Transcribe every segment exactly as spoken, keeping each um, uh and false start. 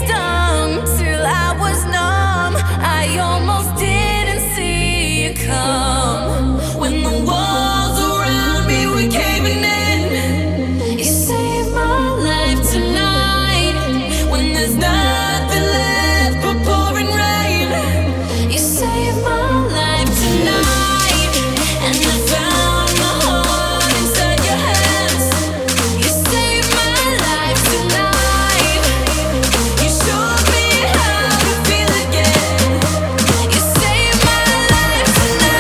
stung till I was numb. I almost didn't see you come. When the walls around me were caving in, you saved my life tonight. When there's nothing left but pouring rain, you saved my life tonight. And I found my heart inside your hands. You saved my life tonight. You showed me how to feel again. You saved my life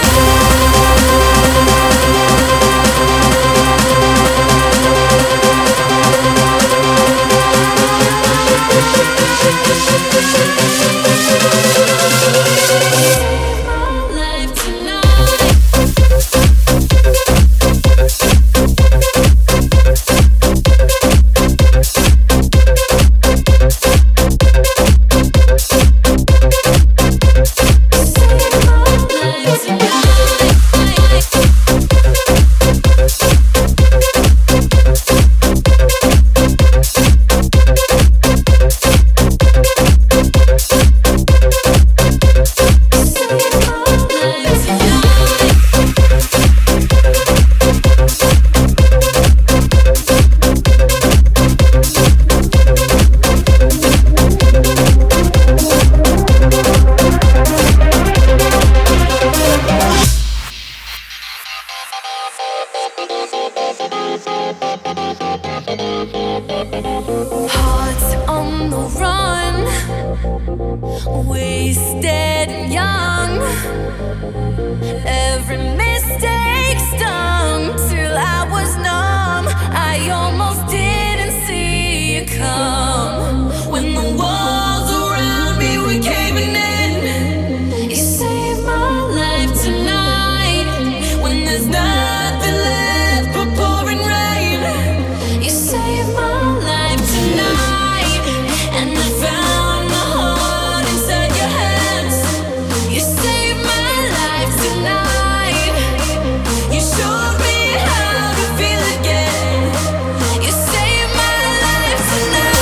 hearts on the run, wasted and young. Every mistake stung till I was numb. I almost didn't see you come. When the walls around me were caving in, you saved my life tonight. When there's nothing left but pouring rain, you saved my life tonight. And I found my heart inside your hands. You saved my life tonight. You showed me how to feel again. You saved my life tonight.